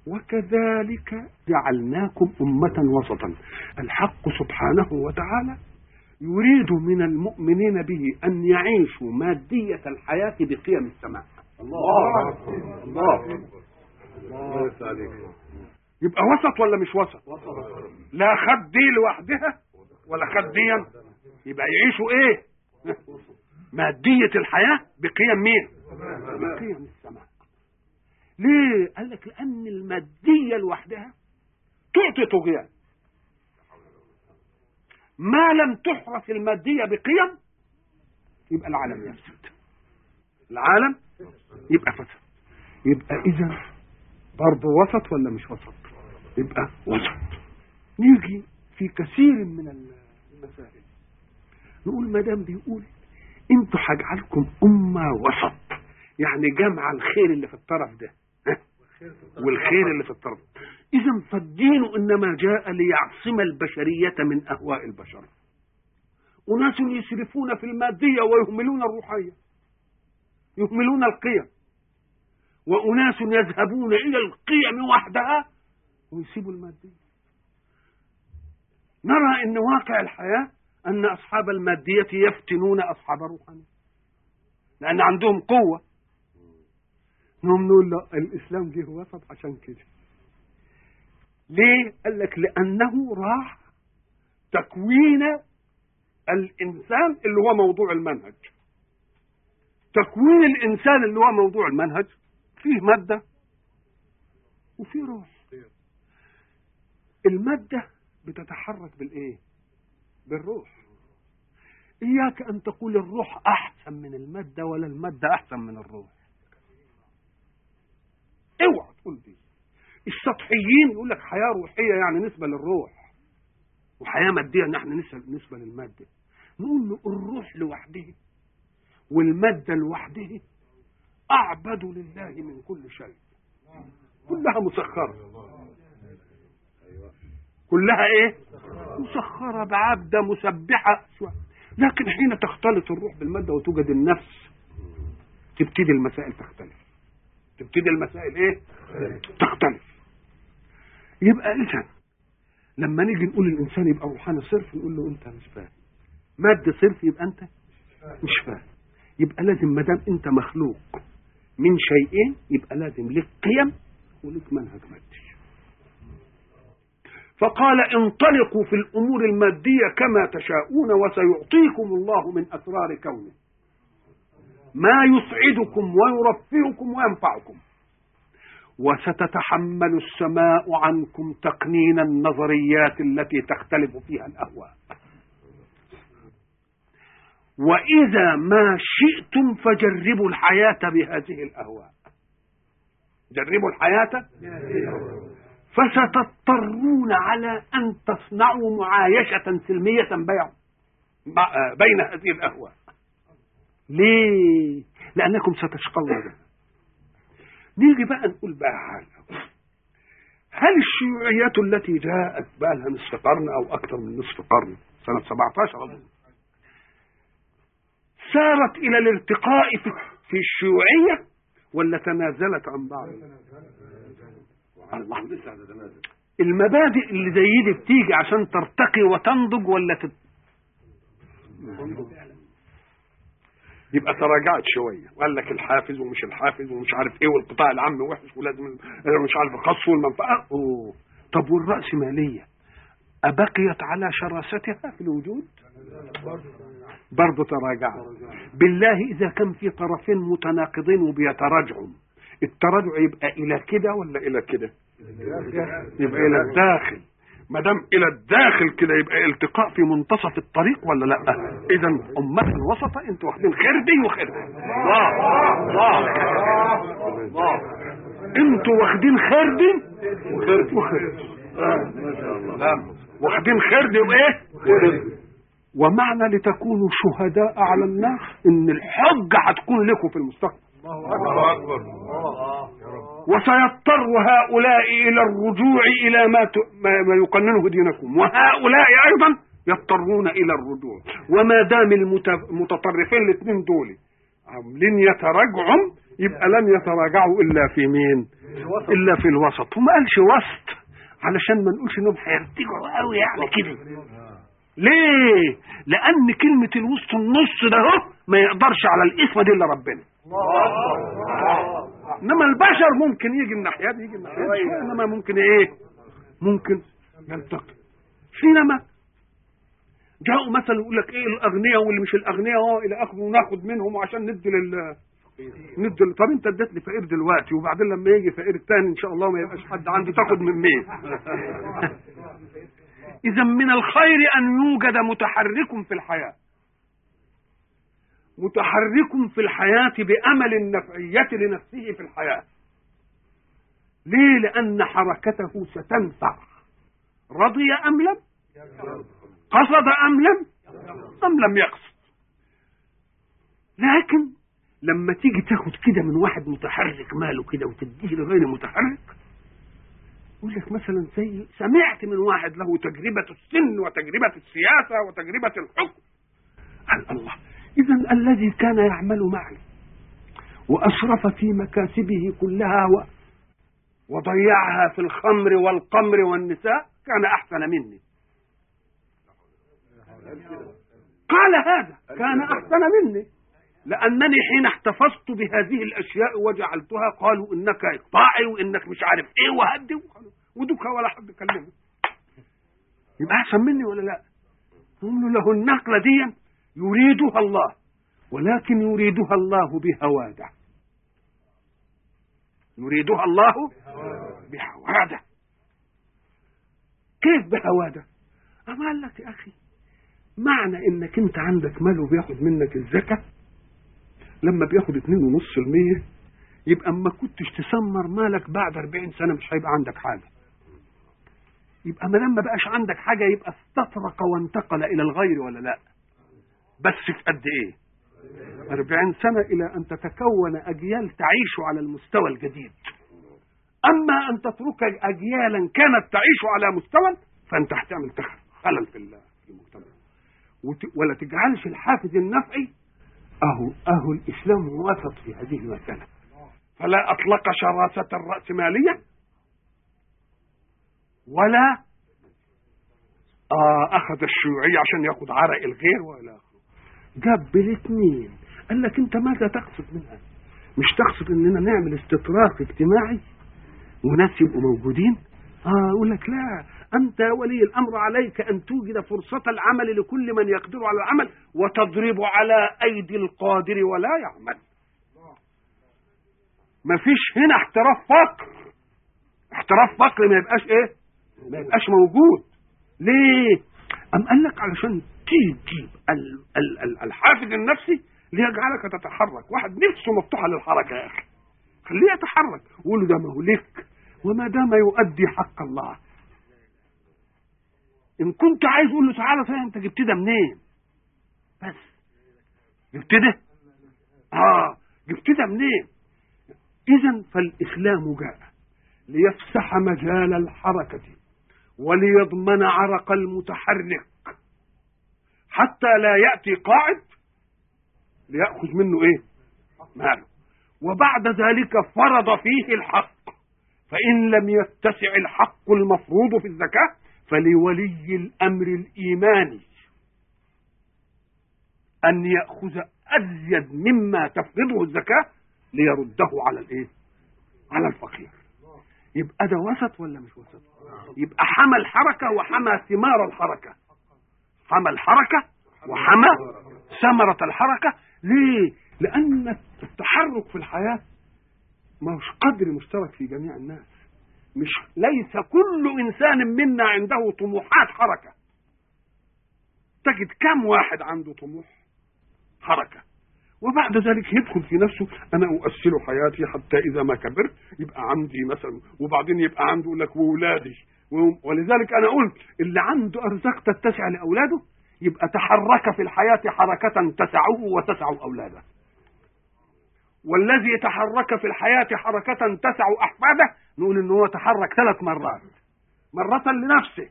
وكذلك جعلناكم أمة وسطا. الحق سبحانه وتعالى يريد من المؤمنين به أن يعيشوا مادية الحياة بقيم السماء. الله الله الله عليك. يبقى وسط ولا مش وسط؟ لا خد دي لوحدها ولا خد دي، يبقى يعيشوا ايه؟ مادية الحياة بقيم مين؟ بقيم السماء. ليه؟ قال لك لأن المادية لوحدها تعطي طغيان. ما لم تحرس المادية بقيم يبقى العالم يفسد. العالم يبقى فسد. يبقى إذا برضه وسط ولا مش وسط؟ يبقى وسط. نيجي في كثير من المسائل نقول ما دام بيقول انتوا هجعلكم أمة وسط، يعني جمع الخير اللي في الطرف ده والخير اللي في الطرف. إذن فالدين إنما جاء ليعصم البشرية من أهواء البشر. أناس يسرفون في المادية ويهملون الروحية، يهملون القيم، وأناس يذهبون إلى القيم وحدها ويسيبوا المادية. نرى إن واقع الحياة أن أصحاب المادية يفتنون أصحاب الروحانية لأن عندهم قوة. نقول له الإسلام جه وسط عشان كده. ليه؟ قال لك لأنه راح تكوين الإنسان اللي هو موضوع المنهج. تكوين الإنسان اللي هو موضوع المنهج فيه مادة وفيه روح. المادة بتتحرك بالإيه؟ بالروح. إياك أن تقول الروح أحسن من المادة ولا المادة أحسن من الروح. اوعى تقول دي. السطحيين يقول لك حياة روحية يعني نسبة للروح، وحياة مادية نحن نسبة للمادة. نقول له الروح لوحده والمادة لوحده أعبد لله من كل شيء. كلها مسخرة. كلها ايه؟ مسخرة بعبدة مسبحة. لكن حين تختلط الروح بالمادة وتوجد النفس تبتدي المسائل تختلف. تبتدي المسائل ايه؟ تختلف. يبقى إذن لما نيجي نقول الإنسان يبقى روحاني صرف نقول له أنت مش فاهم. مادة صرف يبقى أنت مش فاهم. يبقى لازم ما دام أنت مخلوق من شيئين يبقى لازم لك قيم ولك منهج مادي. فقال انطلقوا في الأمور المادية كما تشاءون وسيعطيكم الله من أسرار كونه ما يسعدكم ويرفعكم وينفعكم، وستتحمل السماء عنكم تقنين النظريات التي تختلف فيها الأهواء. وإذا ما شئتم فجربوا الحياة بهذه الأهواء. جربوا الحياة فستضطرون على أن تصنعوا معايشة سلمية بين هذه الأهواء. ليه؟ لأنكم ستشقون بها. نيجي بقى نقول بقى حاجة. هل الشيوعيات التي جاءت بقى لها نصف قرن أو أكثر من نصف قرن، سنة 17 أظن، سارت إلى الارتقاء في الشيوعية ولا تنازلت عن بعض؟ الله لسه تتنازل. المبادئ اللي زي دي بتيجي عشان ترتقي وتنضج ولا يبقى تراجعت شويه وقال لك الحافز ومش الحافز ومش عارف ايه والقطاع العام وحش ولازم مش عارف الخاص والمنفعه. طب والرأسمالية أبقيت على شراستها في الوجود؟ برضه تراجعت. بالله إذا كان في طرفين متناقضين وبيتراجعوا التراجع يبقى إلى كده ولا إلى كده؟ يبقى إلى الداخل. ما دام إلى الداخل كده يبقى التقاء في منتصف الطريق ولا لا؟ إذا أمة وسطة أنتوا واخدين خردي وخردي. الله أنتوا واخدين خردي وخردي. ما شاء الله. واخدين خردي وإيه؟ ومعنى لتكونوا شهداء على الناس إن الحجة هتكون لكم في المستقبل. الله أكبر. وسيضطر هؤلاء إلى الرجوع إلى ما يقننه دينكم، وهؤلاء أيضا يضطرون إلى الرجوع. وما دام المتطرفين الاثنين دول عاملين يتراجعوا يبقى لن يتراجعوا الا في مين؟ الا في الوسط. وما قالش وسط علشان ما نقولش انهم هيرتجعوا قوي يعني كده. ليه؟ لان كلمه الوسط النص ده هو ما يقدرش على الاسم دي الا ربنا. انما البشر ممكن يجي الناحيه دي يجي الناحيه دي، انما ممكن ايه؟ ممكن يلتقي. حينما جاءوا مثلا يقول لك ايه الاغنياء واللي مش الاغنياء الى اخره وناخد منهم وعشان ندي طب انت اديت لي فقير دلوقتي وبعدين لما يجي فقير الثاني ان شاء الله ما يبقاش حد عنده تاخد من مين؟ اذا من الخير ان يوجد متحرك في الحياه، متحرك في الحياه بامل النفعيه لنفسه في الحياه. ليه؟ لان حركته ستنفع، رضي ام لم، قصد ام لم يقصد. لكن لما تيجي تاخد كده من واحد متحرك ماله كده وتديه لغير متحرك، يقول لك مثلا زي سمعت من واحد له تجربة السن وتجربة السياسة وتجربة الحكم. الله، إذا الذي كان يعمل معي وأسرف في مكاسبه كلها وضيعها في الخمر والقمر والنساء كان أحسن مني. قال هذا كان أحسن مني لأنني حين احتفظت بهذه الأشياء وجعلتها قالوا إنك إقطاعي وإنك مش عارف إيه وهدي ودوكا ولا حد كلمه. يبقى أحسن مني ولا لا؟ نقول له النقلة دي يريدها الله، ولكن يريدها الله بهواده. يريدها الله بهواده. كيف بهواده؟ أما قال لك يا أخي معنى إنك أنت عندك مال وبياخد منك الزكاة، لما بياخد 2.5% يبقى اما كنتش تسمر مالك بعد 40 سنة مش هيبقى عندك حاجة. يبقى ما لما بقاش عندك حاجة يبقى استطرق وانتقل إلى الغير ولا لا؟ بس في قد إيه؟ 40 سنة إلى أن تتكون أجيال تعيش على المستوى الجديد. أما أن تترك أجيالا كانت تعيش على مستوى فأنت هتعمل خلل في المجتمع. ولا تجعلش الحافز النفعي أهو الإسلام وسط في هذه المسألة، فلا أطلق شراسة الرأسمالية ولا أخذ الشيوعية عشان يأخذ عرق الغير ولا آخره. جاب بالاثنين. قال لك أنت ماذا تقصد منها؟ مش تقصد أننا نعمل استطراق اجتماعي وناس يبقوا موجودين؟ أقول لك لا، أنت ولي الأمر عليك أن توجد فرصة العمل لكل من يقدر على العمل وتضرب على أيدي القادر ولا يعمل. ما فيش هنا احتراف فقر. احتراف فقر ما يبقاش ايه؟ ما يبقاش موجود. ليه؟ قال لك علشان تجيب الحافز النفسي ليجعلك تتحرك. واحد نفسه مفتوحة للحركة يا أخي خليه يتحرك، وقول له ده ما هو لك وما دام يؤدي حق الله. إن كنت عايز قول له تعالى فين أنت جبت ده منين؟ بس جبت ده؟ جبت ده منين؟ إذن فالإسلام جاء ليفسح مجال الحركة وليضمن عرق المتحرك حتى لا يأتي قاعد ليأخذ منه إيه؟ ماله. وبعد ذلك فرض فيه الحق، فإن لم يتسع الحق المفروض في الزكاة فلولي الأمر الإيماني أن يأخذ أزيد مما تفرضه الزكاة ليرده على الإيه؟ على الفقير. يبقى ده وسط ولا مش وسط؟ يبقى حمى الحركة وحمى ثمار الحركة. حمى الحركة وحمى ثمرة الحركة. ليه؟ لأن التحرك في الحياة ما هوش قدر مشترك في جميع الناس. ليس كل إنسان منا عنده طموحات حركة. تجد كم واحد عنده طموح حركة وبعد ذلك يدخل في نفسه أنا أؤصل حياتي حتى إذا ما كبرت يبقى عندي مثلا، وبعدين يبقى عنده يقول لك وولادي. ولذلك أنا قلت اللي عنده أرزاق تتسع لأولاده يبقى تحرك في الحياة حركة تسعه وتسع أولاده، والذي يتحرك في الحياة حركة تسع أحفاده نقول إنه هو تحرك 3 مرات، مرة لنفسه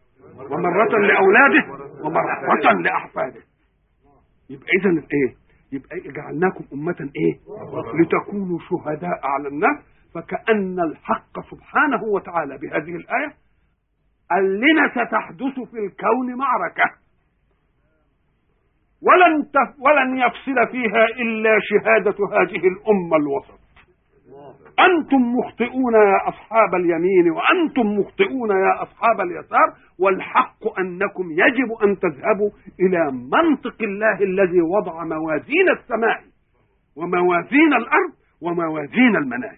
ومرة لأولاده ومرة لأحفاده. يبقى إذن إيه؟ يبقى جعلناكم أمة إيه؟ لتكونوا شهداء على الناس. فكأن الحق سبحانه وتعالى بهذه الآية قال لنا ستحدث في الكون معركة ولن يفصل فيها إلا شهادة هذه الأمة الوسط. أنتم مخطئون يا أصحاب اليمين وأنتم مخطئون يا أصحاب اليسار، والحق أنكم يجب أن تذهبوا إلى منطق الله الذي وضع موازين السماء وموازين الأرض وموازين المناهج.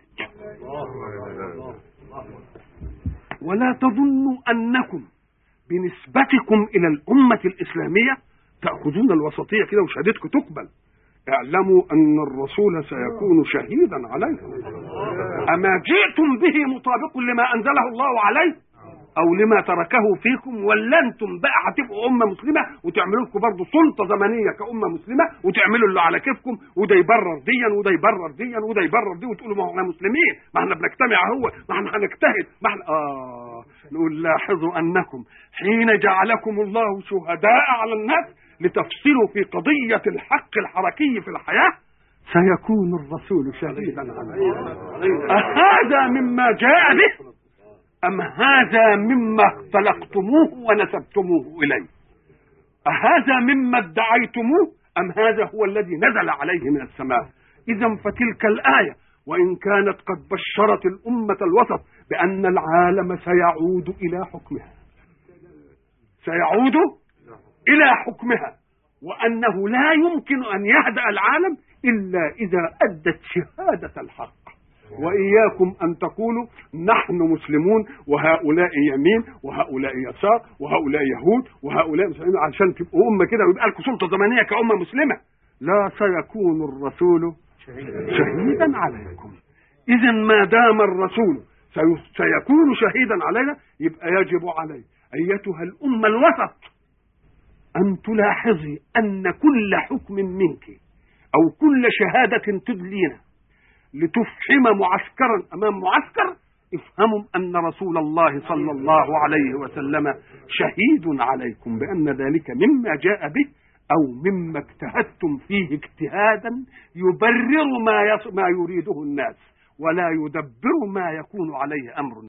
ولا تظنوا أنكم بنسبتكم إلى الأمة الإسلامية تأخذون الوسطية كده وشهادتكم تقبل. اعلموا أن الرسول سيكون شهيدا عليكم. أما جئتم به مطابق لما أنزله الله عليه أو لما تركه فيكم، ولا أنتم بقى هتبقوا أمة مسلمة وتعملوا لكم برضه سلطة زمنية كأمة مسلمة وتعملوا اللي على كيفكم، وده يبرر ديا وده يبرر ديا وده يبرر دي، وتقولوا ما احنا مسلمين، ما احنا بنجتمع هو، ما احنا هنجتهد، ما احنا نقول لاحظوا أنكم حين جعلكم الله شهداء على الناس لتفصلوا في قضية الحق الحركي في الحياة سيكون الرسول شهيدا عليكم. أهذا مما جاء به أم هذا مما اختلقتموه ونسبتموه إليه؟ أهذا مما ادعيتموه أم هذا هو الذي نزل عليه من السماء؟ إذا فتلك الآية وإن كانت قد بشرت الأمة الوسط بأن العالم سيعود إلى حكمها، سيعود إلى حكمها، وأنه لا يمكن أن يهدأ العالم إلا إذا أدت شهادة الحق. وإياكم أن تقولوا نحن مسلمون وهؤلاء يمين وهؤلاء يسار وهؤلاء يهود وهؤلاء مسلمين عشان تبقوا أمة كده ويبقى لكم سلطة زمنية كأمة مسلمة. لا، سيكون الرسول شهيدا عليكم. إذا ما دام الرسول سيكون شهيدا علينا، يبقى يجب علي أيتها الأمة الوسط أن تلاحظي أن كل حكم منك أو كل شهادة تدلينا لتفحم معسكرا أمام معسكر، افهموا أن رسول الله صلى الله عليه وسلم شهيد عليكم بأن ذلك مما جاء به أو مما اجتهدتم فيه اجتهادا يبرر ما يريده الناس ولا يدبر ما يكون عليه أمر